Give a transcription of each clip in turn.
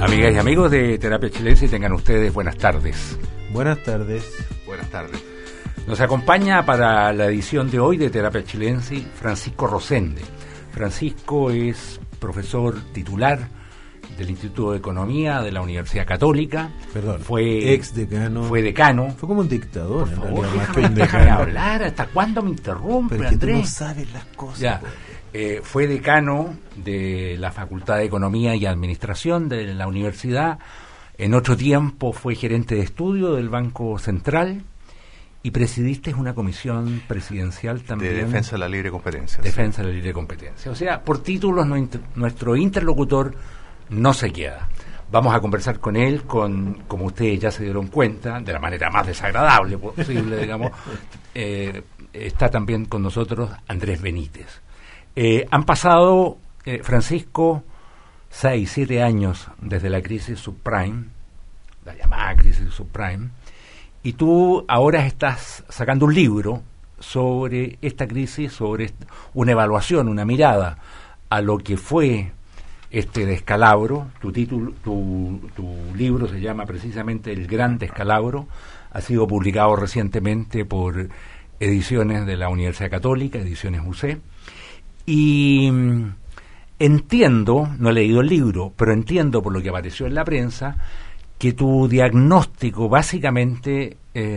Amigas y amigos de Terapia Chilense, tengan ustedes buenas tardes. Buenas tardes. Buenas tardes. Nos acompaña para la edición de hoy de Terapia Chilense Francisco Rosende. Francisco es profesor titular del Instituto de Economía de la Universidad Católica. Perdón, fue ex decano. Fue decano. Fue como un dictador, por en favor, realidad, más que un déjame decano. hablar. ¿Hasta cuándo me interrumpe, Pero es que Andrés? tú no sabes las cosas. Ya. Fue decano de la Facultad de Economía y Administración de la universidad. En otro tiempo fue gerente de estudio del Banco Central y presidiste una comisión presidencial también de defensa de la libre competencia. Defensa de la libre competencia. O sea, por títulos nuestro interlocutor no se queda. Vamos a conversar con él, como ustedes ya se dieron cuenta, de la manera más desagradable posible, digamos. Está también con nosotros Andrés Benítez. Han pasado, Francisco, 6, 7 años desde la crisis subprime, la llamada crisis subprime, y tú ahora estás sacando un libro sobre esta crisis, sobre una evaluación, una mirada a lo que fue este descalabro. Tu libro se llama precisamente El Gran Descalabro, ha sido publicado recientemente por ediciones de la Universidad Católica, ediciones UC. Y entiendo, no he leído el libro, pero entiendo por lo que apareció en la prensa, que tu diagnóstico básicamente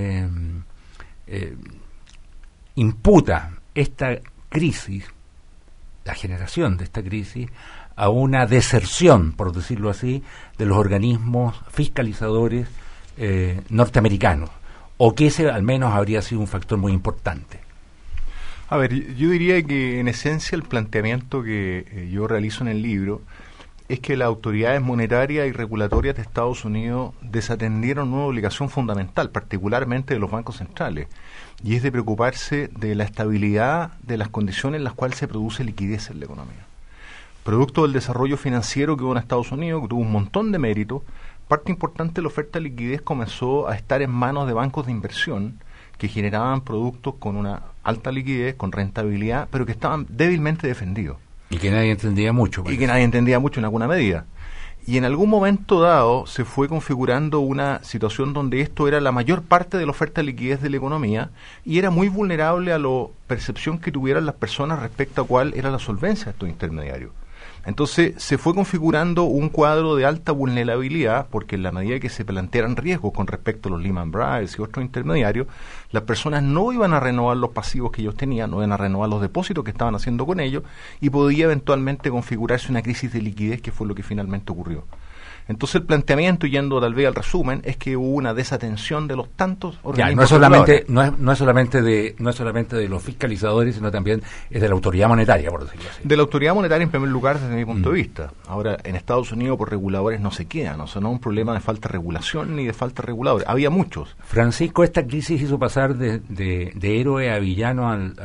imputa esta crisis, la generación de esta crisis, a una deserción, por decirlo así, de los organismos fiscalizadores norteamericanos, o que ese al menos habría sido un factor muy importante. A ver, yo diría que en esencia el planteamiento que yo realizo en el libro es que las autoridades monetarias y regulatorias de Estados Unidos desatendieron una obligación fundamental, particularmente de los bancos centrales, y es de preocuparse de la estabilidad de las condiciones en las cuales se produce liquidez en la economía. Producto del desarrollo financiero que hubo en Estados Unidos, que tuvo un montón de méritos, parte importante de la oferta de liquidez comenzó a estar en manos de bancos de inversión que generaban productos con una alta liquidez, con rentabilidad, pero que estaban débilmente defendidos. Y que nadie entendía mucho. Y que nadie entendía mucho en alguna medida. Y en algún momento dado se fue configurando una situación donde esto era la mayor parte de la oferta de liquidez de la economía y era muy vulnerable a la percepción que tuvieran las personas respecto a cuál era la solvencia de estos intermediarios. Entonces se fue configurando un cuadro de alta vulnerabilidad porque en la medida que se plantearan riesgos con respecto a los Lehman Brothers y otros intermediarios, las personas no iban a renovar los pasivos que ellos tenían, no iban a renovar los depósitos que estaban haciendo con ellos y podía eventualmente configurarse una crisis de liquidez, que fue lo que finalmente ocurrió. Entonces el planteamiento, yendo tal vez al resumen, es que hubo una desatención de los tantos organismos. No es solamente de los fiscalizadores, sino también es de la autoridad monetaria, por decirlo así. De la autoridad monetaria en primer lugar, desde mi punto de vista. Ahora, en Estados Unidos por reguladores no se quedan, o sea, no es un problema de falta de regulación ni de falta de reguladores. Había muchos. Francisco, esta crisis hizo pasar de héroe a villano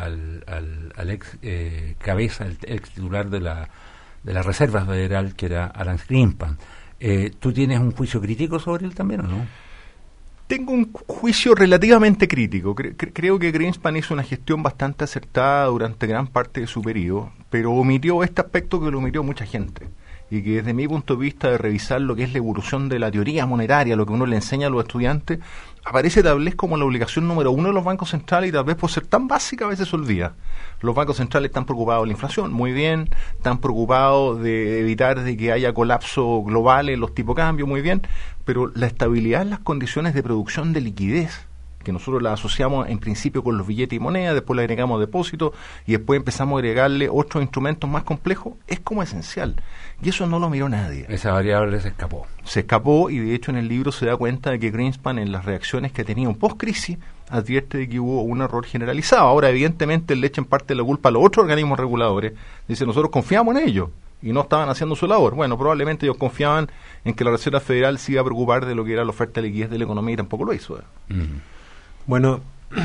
al ex cabeza, el ex titular de la Reserva Federal, que era Alan Greenspan. ¿Tú tienes un juicio crítico sobre él también o no? Tengo un juicio relativamente crítico. Creo que Greenspan hizo una gestión bastante acertada durante gran parte de su periodo, pero omitió este aspecto que lo omitió mucha gente. Y que desde mi punto de vista de revisar lo que es la evolución de la teoría monetaria, lo que uno le enseña a los estudiantes, aparece tal vez como la obligación número uno de los bancos centrales y tal vez por ser tan básica a veces se olvida. Los bancos centrales están preocupados de la inflación, muy bien, están preocupados de evitar de que haya colapso global en los tipos de cambio, muy bien, pero la estabilidad en las condiciones de producción de liquidez, que nosotros la asociamos en principio con los billetes y monedas, después le agregamos depósitos y después empezamos a agregarle otros instrumentos más complejos, es como esencial. Y eso no lo miró nadie. Esa variable se escapó. Se escapó y de hecho en el libro se da cuenta de que Greenspan en las reacciones que ha tenido post-crisis advierte de que hubo un error generalizado. Ahora evidentemente él le echa en parte la culpa a los otros organismos reguladores. Dice, nosotros confiamos en ellos y no estaban haciendo su labor. Bueno, probablemente ellos confiaban en que la Reserva Federal se iba a preocupar de lo que era la oferta de liquidez de la economía y tampoco lo hizo. Bueno,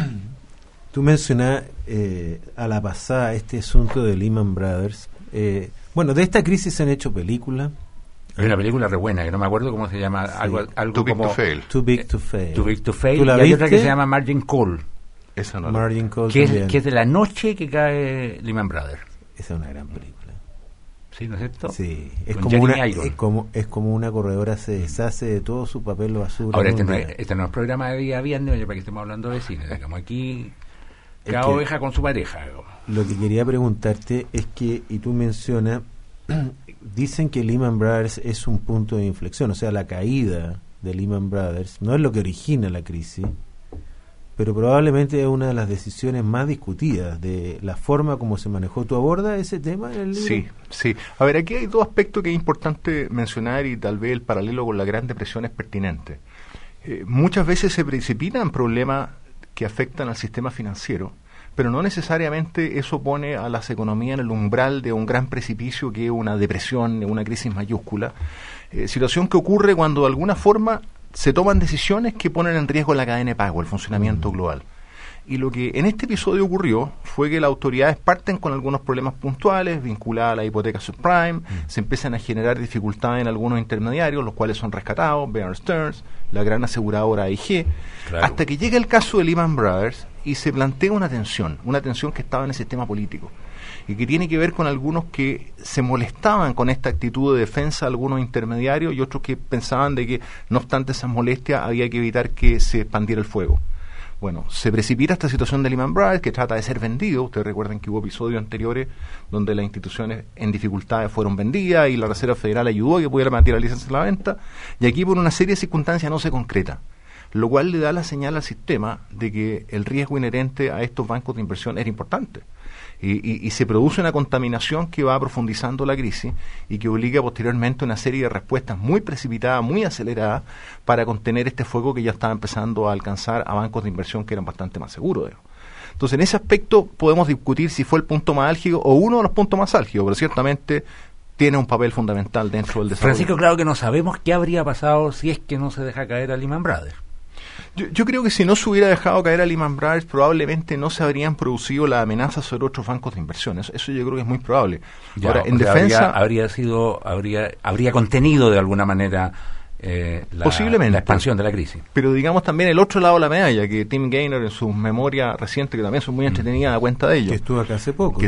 tú mencionas a la pasada este asunto de Lehman Brothers. Bueno, de esta crisis se han hecho películas. Hay una película re buena, que no me acuerdo cómo se llama, sí. algo Too Big como to Fail. Too Big to Fail. Too Big to Fail. ¿Tú la y hay viste? otra que se llama Margin Call. Esa no Margin Call que también. es de la noche que cae Lehman Brothers. Esa es una gran película. Sí, ¿no es cierto? Sí, es Con como, Jeremy Iron. es como una corredora se deshace de todo su papel basura. Ahora, este no es programa de día viernes, para que estemos hablando de cine. Digamos, aquí cada oveja con su pareja. Digamos. Lo que quería preguntarte es que, y tú mencionas, dicen que Lehman Brothers es un punto de inflexión, o sea, la caída de Lehman Brothers no es lo que origina la crisis, pero probablemente es una de las decisiones más discutidas de la forma como se manejó. ¿Tú abordas ese tema en el libro? Sí, sí. A ver, aquí hay dos aspectos que es importante mencionar y tal vez el paralelo con la Gran Depresión es pertinente. Muchas veces se precipitan problemas que afectan al sistema financiero, pero no necesariamente eso pone a las economías en el umbral de un gran precipicio que es una depresión, una crisis mayúscula. Situación que ocurre cuando de alguna forma se toman decisiones que ponen en riesgo la cadena de pago, el funcionamiento global. Y lo que en este episodio ocurrió fue que las autoridades parten con algunos problemas puntuales vinculados a la hipoteca subprime, se empiezan a generar dificultades en algunos intermediarios, los cuales son rescatados, Bear Stearns, la gran aseguradora AIG, claro, hasta que llega el caso de Lehman Brothers y se plantea una tensión que estaba en el sistema político y que tiene que ver con algunos que se molestaban con esta actitud de defensa de algunos intermediarios y otros que pensaban de que, no obstante esas molestias, había que evitar que se expandiera el fuego. Bueno, se precipita esta situación de Lehman Brothers, que trata de ser vendido. Ustedes recuerdan que hubo episodios anteriores donde las instituciones en dificultades fueron vendidas y la Reserva Federal ayudó a que pudiera materializarse la venta, y aquí por una serie de circunstancias no se concreta, lo cual le da la señal al sistema de que el riesgo inherente a estos bancos de inversión era importante. Y se produce una contaminación que va profundizando la crisis y que obliga posteriormente una serie de respuestas muy precipitadas, muy aceleradas, para contener este fuego que ya estaba empezando a alcanzar a bancos de inversión que eran bastante más seguros. Entonces, en ese aspecto podemos discutir si fue el punto más álgido o uno de los puntos más álgidos, pero ciertamente tiene un papel fundamental dentro del desarrollo. Francisco, claro que no sabemos qué habría pasado si es que no se deja caer a Lehman Brothers. Yo creo que si no se hubiera dejado caer a Lehman Brothers, probablemente no se habrían producido las amenazas sobre otros bancos de inversión. Eso yo creo que es muy probable. Ya, ahora, en defensa habría contenido de alguna manera posiblemente la expansión de la crisis. Pero digamos también el otro lado de la medalla, que Tim Gaynor en sus memorias recientes, que también son muy entretenidas, da cuenta de ello. Que estuvo acá hace poco.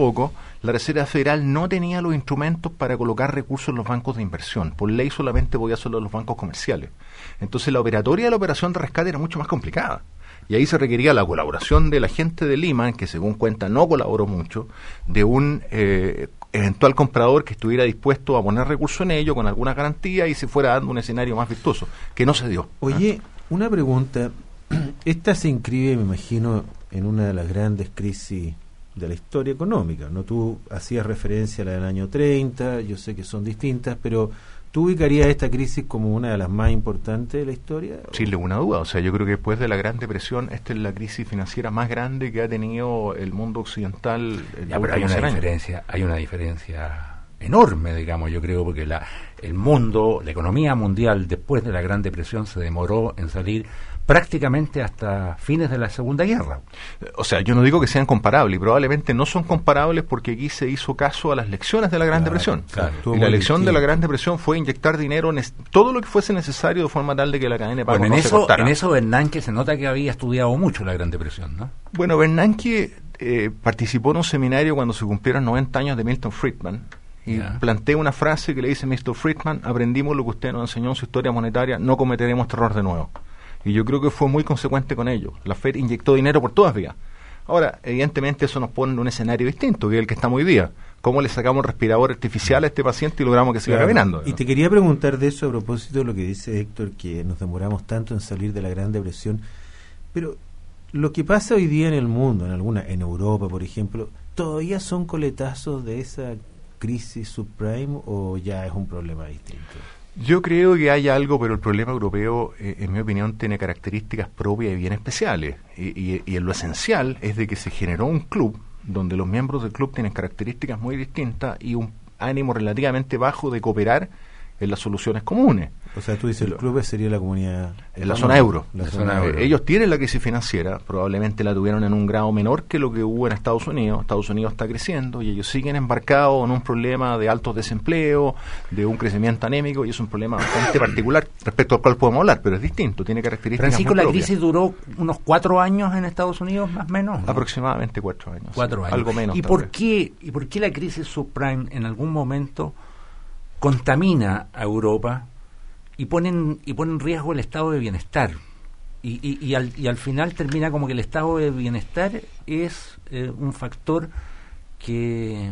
La Reserva Federal no tenía los instrumentos para colocar recursos en los bancos de inversión. Por ley solamente podía hacerlo en los bancos comerciales. Entonces la operatoria de la operación de rescate era mucho más complicada. Y ahí se requería la colaboración de la gente de Lehman, que según cuenta no colaboró mucho, de un eventual comprador que estuviera dispuesto a poner recursos en ello con alguna garantía y se fuera dando un escenario más virtuoso, que no se dio. Oye, una pregunta. Esta se inscribe, me imagino, en una de las grandes crisis de la historia económica, ¿no? Tú hacías referencia a la del año 30, yo sé que son distintas, pero ¿tú ubicarías esta crisis como una de las más importantes de la historia? Sin ninguna duda. O sea, yo creo que después de la Gran Depresión, esta es la crisis financiera más grande que ha tenido el mundo occidental. Pero hay una diferencia enorme, digamos, yo creo, porque el mundo, la economía mundial, después de la Gran Depresión, se demoró en salir prácticamente hasta fines de la Segunda Guerra. O sea, yo no digo que sean comparables, y probablemente no son comparables porque aquí se hizo caso a las lecciones de la Gran Depresión. Claro. Y la lección de la Gran Depresión fue inyectar dinero en todo lo que fuese necesario de forma tal de que la cadena de pago no se cortara. En eso Bernanke se nota que había estudiado mucho la Gran Depresión, ¿no? Bueno, Bernanke participó en un seminario cuando se cumplieron 90 años de Milton Friedman y plantea una frase que le dice: Mr. Friedman, aprendimos lo que usted nos enseñó en su historia monetaria, no cometeremos este error de nuevo. Y yo creo que fue muy consecuente con ello. La Fed inyectó dinero por todas vías. Ahora, evidentemente eso nos pone en un escenario distinto, que es el que estamos hoy día. ¿Cómo le sacamos el respirador artificial a este paciente y logramos que siga caminando? Y te quería preguntar de eso a propósito de lo que dice Héctor, que nos demoramos tanto en salir de la Gran Depresión. Pero lo que pasa hoy día en el mundo, en Europa, por ejemplo, ¿todavía son coletazos de esa crisis subprime o ya es un problema distinto? Yo creo que hay algo, pero el problema europeo, en mi opinión, tiene características propias y bien especiales. Y en lo esencial es de que se generó un club donde los miembros del club tienen características muy distintas y un ánimo relativamente bajo de cooperar en las soluciones comunes. O sea, tú dices, el club sería la comunidad... En la zona euro. La zona euro. Ellos tienen la crisis financiera, probablemente la tuvieron en un grado menor que lo que hubo en Estados Unidos. Estados Unidos está creciendo y ellos siguen embarcados en un problema de alto desempleo, de un crecimiento anémico, y es un problema bastante particular respecto al cual podemos hablar, pero es distinto, tiene características Francisco, muy la propias. crisis duró unos 4 años en Estados Unidos, más o menos, ¿no? Aproximadamente 4 años. 4 sí, años. Algo menos. ¿Y tal por vez. qué la crisis subprime en algún momento contamina a Europa y pone en riesgo el estado de bienestar? Y al final termina como que el estado de bienestar es un factor que,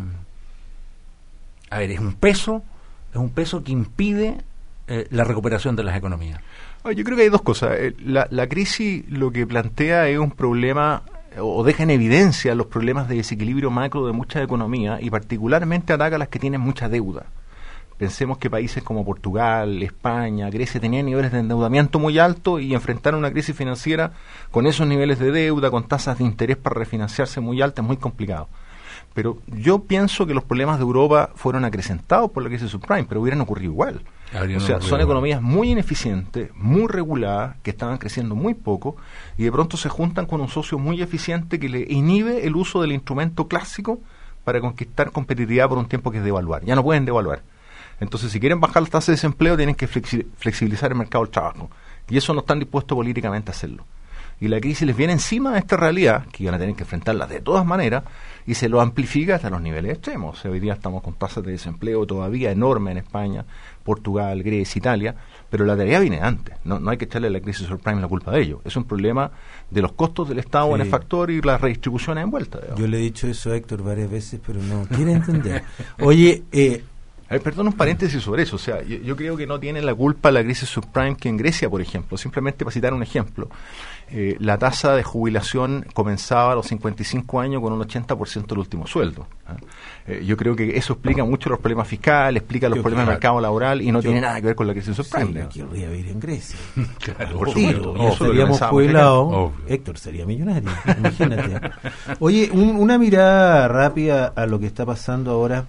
a ver, es un peso que impide la recuperación de las economías. Yo creo que hay dos cosas. La crisis lo que plantea es un problema, o deja en evidencia los problemas de desequilibrio macro de muchas economías, y particularmente ataca a las que tienen mucha deuda. Pensemos que países como Portugal, España, Grecia tenían niveles de endeudamiento muy altos y enfrentaron una crisis financiera con esos niveles de deuda, con tasas de interés para refinanciarse muy altas, muy complicado. Pero yo pienso que los problemas de Europa fueron acrecentados por la crisis subprime, pero hubieran ocurrido igual. O sea, son economías muy ineficientes, muy reguladas, que estaban creciendo muy poco, y de pronto se juntan con un socio muy eficiente que le inhibe el uso del instrumento clásico para conquistar competitividad por un tiempo, que es devaluar. Ya no pueden devaluar. Entonces, si quieren bajar las tasas de desempleo, tienen que flexibilizar el mercado del trabajo. Y eso no están dispuestos políticamente a hacerlo. Y la crisis les viene encima de esta realidad, que iban a tener que enfrentarla de todas maneras, y se lo amplifica hasta los niveles extremos. O sea, hoy día estamos con tasas de desempleo todavía enormes en España, Portugal, Grecia, Italia, pero la tarea viene antes. No hay que echarle a la crisis subprime la culpa de ello. Es un problema de los costos del Estado Sí. benefactor y las redistribuciones envueltas. Yo le he dicho eso a Héctor varias veces, pero no quiere entender. Oye, Perdón, un paréntesis sobre eso. O sea, yo creo que no tiene la culpa la crisis subprime que en Grecia, por ejemplo. Simplemente para citar un ejemplo, la tasa de jubilación comenzaba a los 55 años con un 80% del último sueldo. Yo creo que eso explica mucho los problemas fiscales, explica los problemas del mercado laboral, y no tiene nada que ver con la crisis subprime. sí, yo querría vivir en Grecia. Claro, por Sí, supuesto. ya Y eso es lo que seríamos pensábamos jubilados. Obvio. Héctor sería millonario, imagínate. Oye, una mirada rápida a lo que está pasando ahora.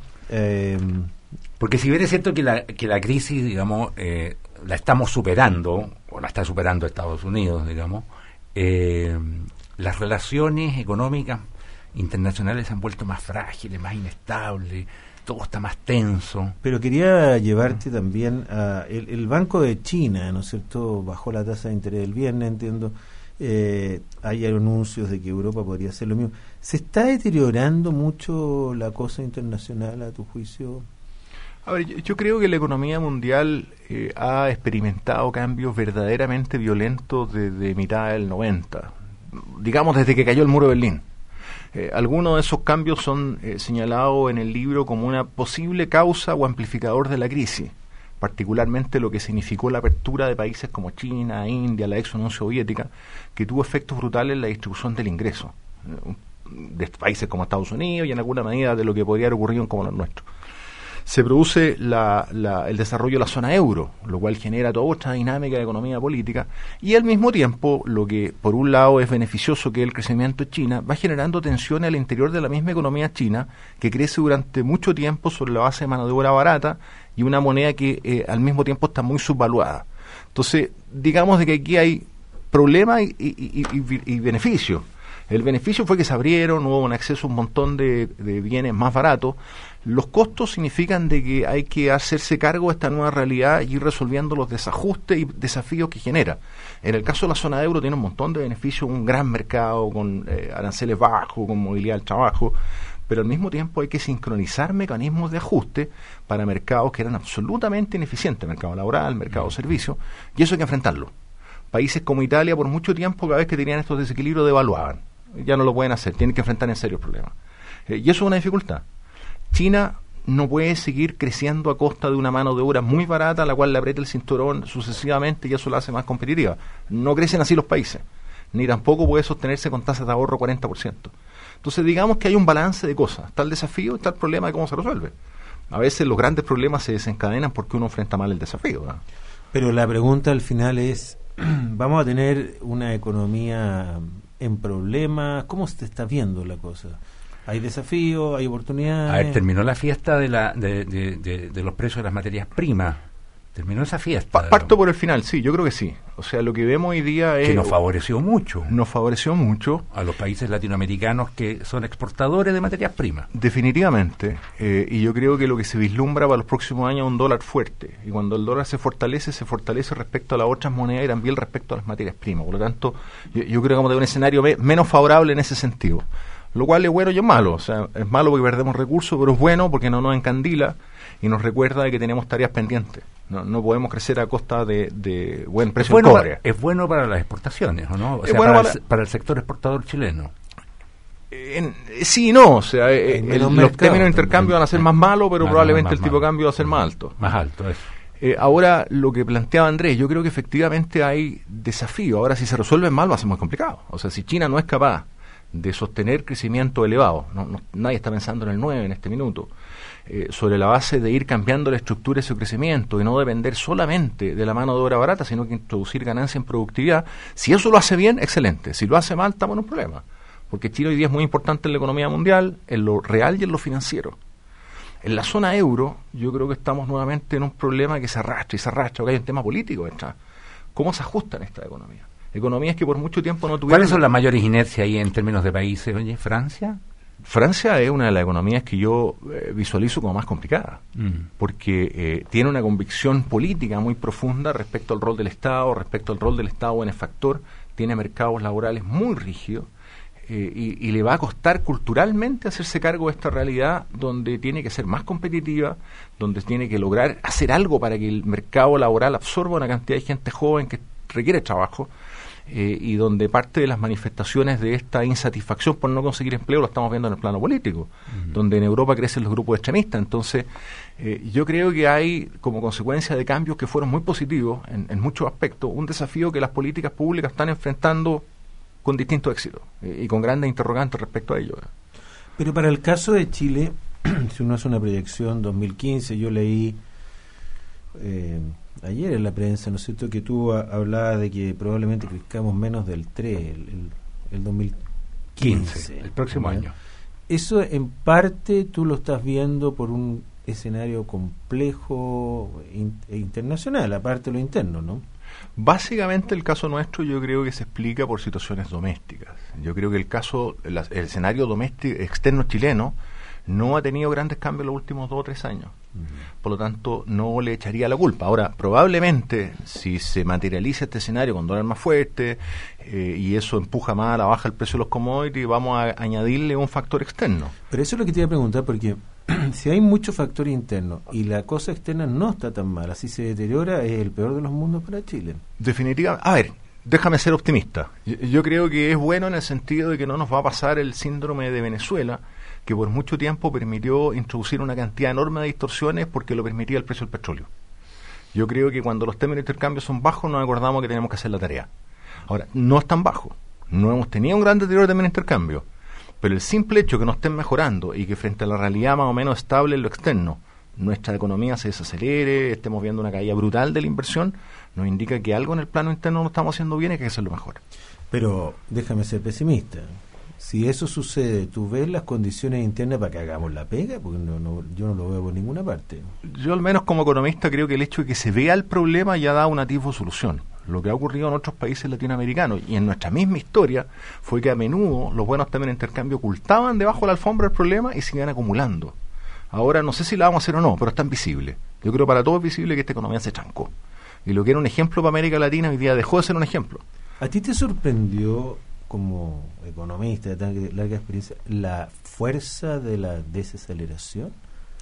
Porque si bien es cierto que la crisis, digamos, la estamos superando, o la está superando Estados Unidos, digamos, las relaciones económicas internacionales se han vuelto más frágiles, más inestables, todo está más tenso. Pero quería llevarte también a el Banco de China, ¿no es cierto? Bajó la tasa de interés el viernes, entiendo. Hay anuncios de que Europa podría hacer lo mismo. ¿Se está deteriorando mucho la cosa internacional, a tu juicio? A ver, yo creo que la economía mundial ha experimentado cambios verdaderamente violentos desde mitad del 90, digamos desde que cayó el muro de Berlín. Algunos de esos cambios son señalados en el libro como una posible causa o amplificador de la crisis, particularmente lo que significó la apertura de países como China, India, la ex Unión Soviética, que tuvo efectos brutales en la distribución del ingreso, de países como Estados Unidos y en alguna medida de lo que podría haber ocurrido en como los nuestros. Se produce el desarrollo de la zona euro, lo cual genera toda otra dinámica de economía política, y al mismo tiempo, lo que por un lado es beneficioso, que es el crecimiento de China, va generando tensiones al interior de la misma economía china, que crece durante mucho tiempo sobre la base de mano de obra barata y una moneda que al mismo tiempo está muy subvaluada. Entonces, digamos de que aquí hay problema y beneficio. El beneficio fue que se abrieron, hubo un acceso a un montón de bienes más baratos. Los costos significan de que hay que hacerse cargo de esta nueva realidad y ir resolviendo los desajustes y desafíos que genera. En el caso de la zona euro tiene un montón de beneficios, un gran mercado con aranceles bajos, con movilidad del trabajo, pero al mismo tiempo hay que sincronizar mecanismos de ajuste para mercados que eran absolutamente ineficientes, mercado laboral, mercado de servicios, y eso hay que enfrentarlo. Países como Italia por mucho tiempo, cada vez que tenían estos desequilibrios, devaluaban. Ya no lo pueden hacer, tienen que enfrentar en serio el problema. Y eso es una dificultad. China no puede seguir creciendo a costa de una mano de obra muy barata, a la cual le aprieta el cinturón sucesivamente y eso la hace más competitiva. No crecen así los países, ni tampoco puede sostenerse con tasas de ahorro 40%. Entonces digamos que hay un balance de cosas. Está el desafío, está el problema de cómo se resuelve. A veces los grandes problemas se desencadenan porque uno enfrenta mal el desafío, ¿no? Pero la pregunta al final es, ¿vamos a tener una economía en problemas? ¿Cómo se está viendo la cosa? ¿Hay desafíos? ¿Hay oportunidades? A ver, terminó la fiesta de los precios de las materias primas. Terminó esa fiesta. Parto por el final, sí, yo creo que sí. O sea, lo que vemos hoy día es... Que nos favoreció mucho. Nos favoreció mucho. A los países latinoamericanos que son exportadores de materias primas. Definitivamente. Y yo creo que lo que se vislumbra para los próximos años es un dólar fuerte. Y cuando el dólar se fortalece respecto a las otras monedas y también respecto a las materias primas. Por lo tanto, yo creo que vamos a tener un escenario menos favorable en ese sentido. Lo cual es bueno y es malo. O sea, es malo porque perdemos recursos, pero es bueno porque no nos encandila y nos recuerda de que tenemos tareas pendientes. No podemos crecer a costa de buen precio del cobre. Es bueno para las exportaciones, ¿o no? O sea, bueno para el sector exportador chileno. Sí y no. O sea, los términos de intercambio también van a ser más malos, pero probablemente el tipo de cambio va a ser más alto. Más alto, eso. Ahora, lo que planteaba Andrés, yo creo que efectivamente hay desafío. Ahora, si se resuelven mal, va a ser muy complicado. O sea, si China no es capaz de sostener crecimiento elevado, nadie está pensando en el 9 en este minuto, sobre la base de ir cambiando la estructura de su crecimiento y no depender solamente de la mano de obra barata, sino que introducir ganancia en productividad. Si eso lo hace bien, excelente. Si lo hace mal, estamos en un problema. Porque Chile hoy día es muy importante en la economía mundial, en lo real y en lo financiero. En la zona euro, yo creo que estamos nuevamente en un problema que se arrastra, porque hay un tema político detrás. ¿Cómo se ajustan estas economías? Economías que por mucho tiempo no tuvieron... ¿Cuáles son las mayores inercias ahí en términos de países? Oye, ¿Francia? Francia es una de las economías que yo visualizo como más complicada, porque tiene una convicción política muy profunda respecto al rol del Estado, benefactor, tiene mercados laborales muy rígidos, y le va a costar culturalmente hacerse cargo de esta realidad donde tiene que ser más competitiva, donde tiene que lograr hacer algo para que el mercado laboral absorba una cantidad de gente joven que requiere trabajo, y donde parte de las manifestaciones de esta insatisfacción por no conseguir empleo lo estamos viendo en el plano político, donde en Europa crecen los grupos extremistas. Entonces, yo creo que hay, como consecuencia de cambios que fueron muy positivos en muchos aspectos, un desafío que las políticas públicas están enfrentando con distinto éxito y con grandes interrogantes respecto a ello. Pero para el caso de Chile, si uno hace una proyección 2015, yo leí ayer en la prensa, ¿no es cierto?, que tú hablabas de que probablemente crezcamos menos del 3 el 2015, el próximo año. Eso en parte tú lo estás viendo por un escenario complejo internacional, aparte de lo interno, ¿no? Básicamente el caso nuestro yo creo que se explica por situaciones domésticas. Yo creo que el escenario doméstico externo chileno no ha tenido grandes cambios en los últimos 2 o 3 años. Por lo tanto, no le echaría la culpa. Ahora, probablemente, si se materializa este escenario con dólar más fuerte y eso empuja más a la baja el precio de los commodities, vamos a añadirle un factor externo. Pero eso es lo que te iba a preguntar, porque si hay mucho factor interno y la cosa externa no está tan mala, si se deteriora, es el peor de los mundos para Chile. Definitivamente. A ver, déjame ser optimista. Yo creo que es bueno en el sentido de que no nos va a pasar el síndrome de Venezuela, que por mucho tiempo permitió introducir una cantidad enorme de distorsiones porque lo permitía el precio del petróleo. Yo creo que cuando los términos de intercambio son bajos nos acordamos que tenemos que hacer la tarea. Ahora, no están bajos, no hemos tenido un gran deterioro de términos de intercambio, pero el simple hecho que no estén mejorando y que frente a la realidad más o menos estable en lo externo, nuestra economía se desacelere, estemos viendo una caída brutal de la inversión, nos indica que algo en el plano interno no estamos haciendo bien y que hay que hacerlo mejor. Pero déjame ser pesimista. Si eso sucede, ¿tú ves las condiciones internas para que hagamos la pega? Porque yo no lo veo por ninguna parte. Yo al menos como economista creo que el hecho de que se vea el problema ya da un atisbo de solución. Lo que ha ocurrido en otros países latinoamericanos y en nuestra misma historia fue que a menudo los buenos términos de intercambio ocultaban debajo de la alfombra el problema y se iban acumulando. Ahora no sé si la vamos a hacer o no, pero es tan visible. Yo creo para todos es visible que esta economía se trancó. Y lo que era un ejemplo para América Latina hoy día dejó de ser un ejemplo. ¿A ti te sorprendió, como economista de tan larga experiencia, la fuerza de la desaceleración?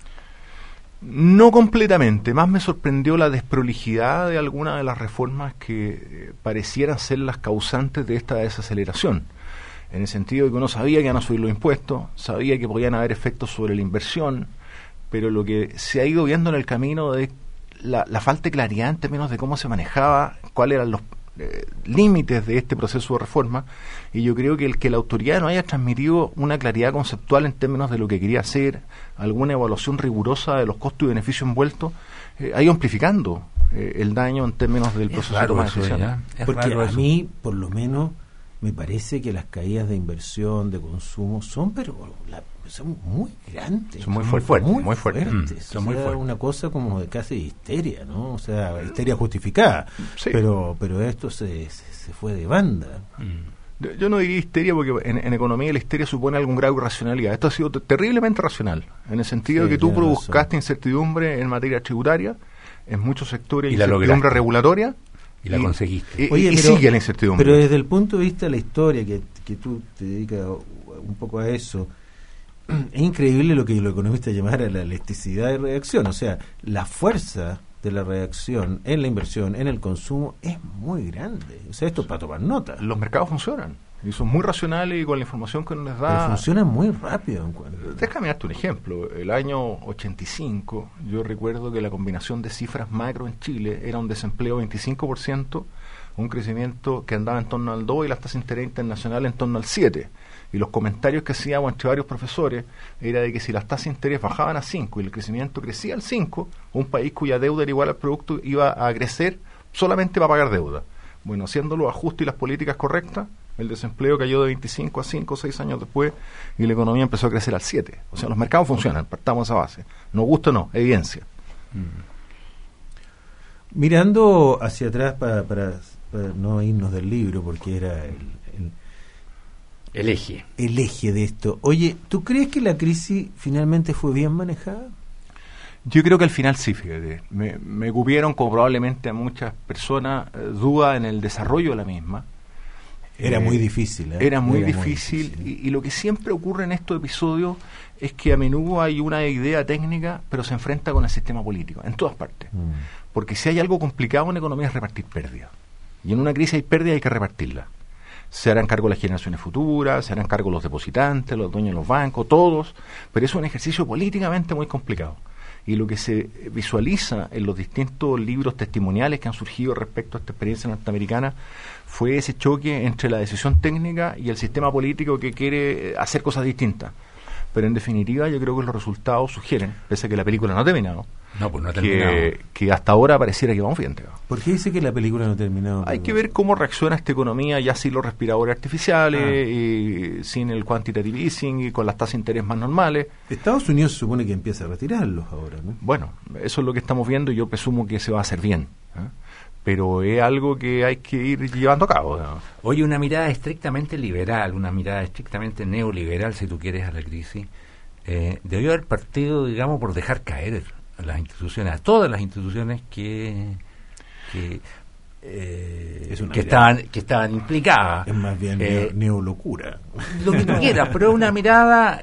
No completamente, más me sorprendió la desprolijidad de algunas de las reformas que parecieran ser las causantes de esta desaceleración, en el sentido de que uno sabía que iban a subir los impuestos, sabía que podían haber efectos sobre la inversión, pero lo que se ha ido viendo en el camino de la falta de claridad en términos de cómo se manejaba, cuáles eran los límites de este proceso de reforma, y yo creo que la autoridad no haya transmitido una claridad conceptual en términos de lo que quería hacer, alguna evaluación rigurosa de los costos y beneficios envueltos, ha ido amplificando el daño en términos del proceso de toma de decisiones. Porque a mí, por lo menos, me parece que las caídas de inversión, de consumo, son pero son muy grandes. Son muy fuertes. Muy fuertes. Son muy fuertes. Una cosa como de casi histeria, ¿no? O sea, histeria justificada. Sí. Pero esto se fue de banda. Yo no diría histeria porque en economía la histeria supone algún grado de irracionalidad. Esto ha sido terriblemente racional, en el sentido de que tú buscaste incertidumbre en materia tributaria, en muchos sectores, incertidumbre regulatoria, y la conseguiste. Y sigue la incertidumbre. Pero desde el punto de vista de la historia, que tú te dedicas un poco a eso, es increíble lo que los economistas llamaran la elasticidad de reacción. O sea, la fuerza de la reacción en la inversión, en el consumo, es muy grande. O sea, esto es para tomar nota. Los mercados funcionan y son muy racionales y con la información que nos da... Pero funcionan muy rápido. Déjame darte un ejemplo. El año 85, yo recuerdo que la combinación de cifras macro en Chile era un desempleo 25%, un crecimiento que andaba en torno al 2% y las tasas de interés internacional en torno al 7%. Y los comentarios que hacíamos entre varios profesores era de que si las tasas de interés bajaban a 5 y el crecimiento crecía al 5, un país cuya deuda era igual al producto iba a crecer solamente para pagar deuda. Bueno, haciendo los ajustes y las políticas correctas, el desempleo cayó de 25 a 5 o 6 años después y la economía empezó a crecer al 7. O sea, los mercados funcionan, partamos de esa base. Nos gusta o no, evidencia. Mirando hacia atrás para no irnos del libro, porque era el eje de esto. Oye, ¿tú crees que la crisis finalmente fue bien manejada? Yo creo que al final sí, fíjate. Me cupieron, como probablemente a muchas personas, duda en el desarrollo de la misma. Era muy difícil. Era muy difícil. Y lo que siempre ocurre en estos episodios es que a menudo hay una idea técnica, pero se enfrenta con el sistema político, en todas partes. Porque si hay algo complicado en economía es repartir pérdidas. Y en una crisis hay pérdidas, hay que repartirlas. Se harán cargo las generaciones futuras, se harán cargo los depositantes, los dueños de los bancos, todos, pero es un ejercicio políticamente muy complicado. Y lo que se visualiza en los distintos libros testimoniales que han surgido respecto a esta experiencia norteamericana fue ese choque entre la decisión técnica y el sistema político que quiere hacer cosas distintas. Pero en definitiva yo creo que los resultados sugieren, pese a que la película no ha terminado, que hasta ahora pareciera que vamos bien. ¿Por qué dice que la película no ha terminado? Hay que ver cómo reacciona esta economía ya sin los respiradores artificiales, y sin el quantitative easing y con las tasas de interés más normales. Estados Unidos se supone que empieza a retirarlos ahora, ¿no? Bueno, eso es lo que estamos viendo y yo presumo que se va a hacer bien, pero es algo que hay que ir llevando a cabo, ¿no? Oye, una mirada estrictamente liberal, una mirada estrictamente neoliberal, si tú quieres, a la crisis, debió haber partido, digamos, por dejar caer a las instituciones, a todas las instituciones que estaban implicadas. Es más bien neolocura. Lo que tú quieras, pero es una mirada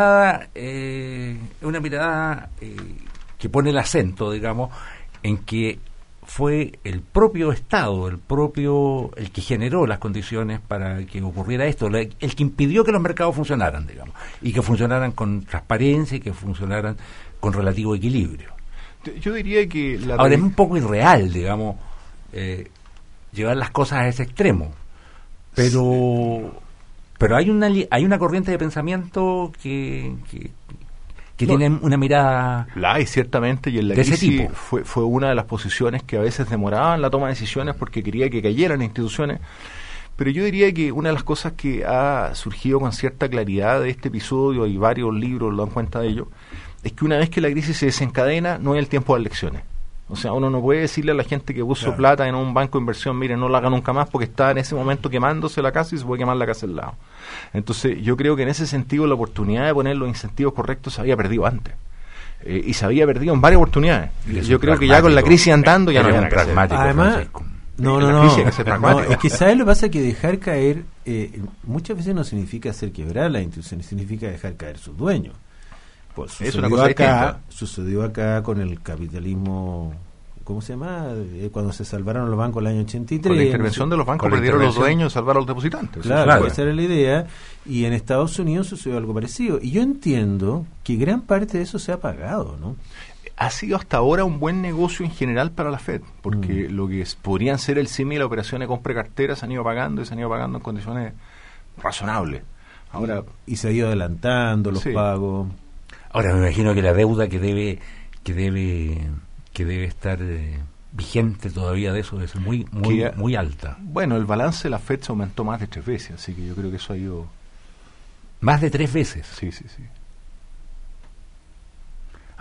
que pone el acento, digamos, en que fue el propio Estado, el que generó las condiciones para que ocurriera esto, el que impidió que los mercados funcionaran, digamos, y que funcionaran con transparencia y que funcionaran con relativo equilibrio. Yo diría que ahora es un poco irreal, digamos, llevar las cosas a ese extremo, pero hay una corriente de pensamiento que tiene una mirada la hay ciertamente, y en la crisis fue una de las posiciones que a veces demoraban la toma de decisiones porque quería que cayeran las instituciones. Pero yo diría que una de las cosas que ha surgido con cierta claridad de este episodio, y varios libros lo dan cuenta de ello, es que una vez que la crisis se desencadena, no es el tiempo de las elecciones. O sea, uno no puede decirle a la gente que puso plata en un banco de inversión, mire, no la haga nunca más porque está en ese momento quemándose la casa y se puede quemar la casa al lado. Entonces, yo creo que en ese sentido la oportunidad de poner los incentivos correctos se había perdido antes. Y se había perdido en varias oportunidades. Yo creo que ya con la crisis andando ya no había pragmático. Además, no, es que ¿sabes lo que pasa? Que dejar caer muchas veces no significa hacer quebrar las instituciones, significa dejar caer sus dueños. Pues sucedió acá con el capitalismo, ¿cómo se llama? Cuando se salvaron los bancos el año 83. Con la intervención de los bancos perdieron los dueños y salvaron a los depositantes. Claro, esa era la idea. Y en Estados Unidos sucedió algo parecido. Y yo entiendo que gran parte de eso se ha pagado, ¿no? Ha sido hasta ahora un buen negocio en general para la Fed, porque lo que podrían ser el símil a operaciones de compra de cartera se han ido pagando en condiciones razonables. Ahora y se ha ido adelantando los pagos. Ahora me imagino que la deuda que debe estar vigente todavía de eso es muy alta. Bueno, el balance de la Fed se aumentó más de 3 veces, así que yo creo que eso ha ido... ¿Más de 3 veces? Sí.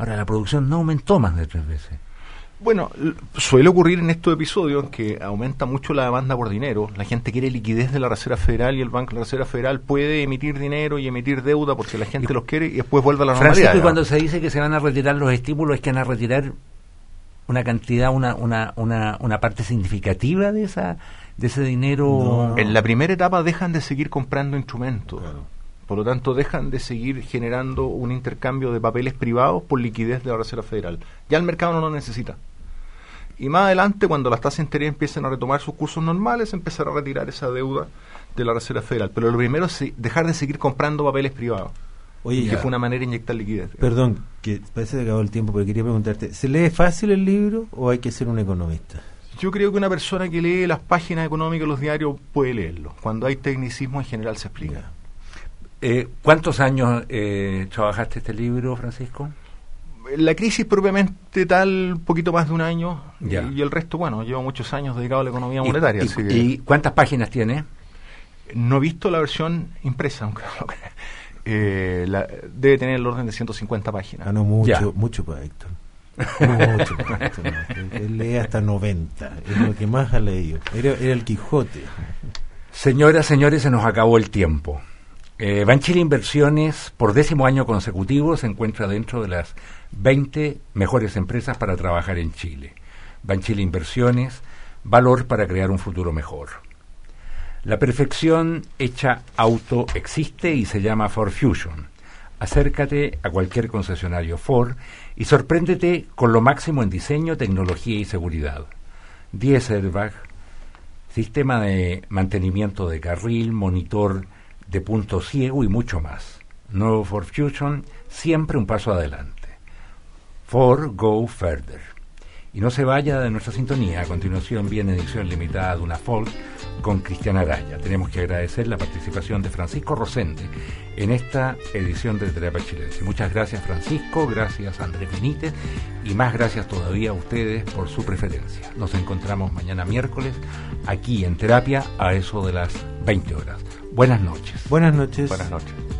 Ahora, la producción no aumentó más de 3 veces. Bueno, suele ocurrir en estos episodios que aumenta mucho la demanda por dinero. La gente quiere liquidez de la Reserva Federal y el Banco de la Reserva Federal puede emitir dinero y emitir deuda porque la gente los quiere y después vuelve a la normalidad. Francisco, y cuando se dice que se van a retirar los estímulos, es que van a retirar una cantidad, una parte significativa de ese dinero. No. En la primera etapa dejan de seguir comprando instrumentos. Claro. Por lo tanto, dejan de seguir generando un intercambio de papeles privados por liquidez de la Reserva Federal. Ya el mercado no lo necesita. Y más adelante, cuando las tasas de interés empiecen a retomar sus cursos normales, empezará a retirar esa deuda de la Reserva Federal. Pero lo primero es dejar de seguir comprando papeles privados. Oye, que fue una manera de inyectar liquidez. Perdón, que parece que acabó el tiempo, pero quería preguntarte, ¿se lee fácil el libro o hay que ser un economista? Yo creo que una persona que lee las páginas económicas de los diarios puede leerlo. Cuando hay tecnicismo, en general se explica. ¿Cuántos años trabajaste este libro, Francisco? La crisis propiamente tal, un poquito más de un año, Ya. y el resto, bueno, llevo muchos años dedicado a la economía monetaria. Así que ¿Y cuántas páginas tiene? no he visto la versión impresa, aunque no lo crea. Debe tener el orden de 150 páginas. Ah, no, mucho, Ya. mucho para Héctor. Mucho para Héctor. No. Él lee hasta 90, es lo que más ha leído. Era el Quijote. Señoras, señores, se nos acabó el tiempo. Banchile Inversiones, por 10º año consecutivo, se encuentra dentro de las 20 mejores empresas para trabajar en Chile. Banchile Inversiones, valor para crear un futuro mejor. La perfección hecha auto existe y se llama Ford Fusion. Acércate a cualquier concesionario Ford y sorpréndete con lo máximo en diseño, tecnología y seguridad. 10 airbag, sistema de mantenimiento de carril, monitor de punto ciego y mucho más. Nuevo Ford Fusion, siempre un paso adelante. Ford Go Further. Y no se vaya de nuestra sintonía. A continuación viene edición limitada de una Folk con Cristian Araya. Tenemos que agradecer la participación de Francisco Rosende en esta edición de Terapia Chilense. Muchas gracias, Francisco, gracias Andrés Benítez y más gracias todavía a ustedes por su preferencia. Nos encontramos mañana miércoles aquí en Terapia a eso de las 20 horas. Buenas noches. Buenas noches. Buenas noches.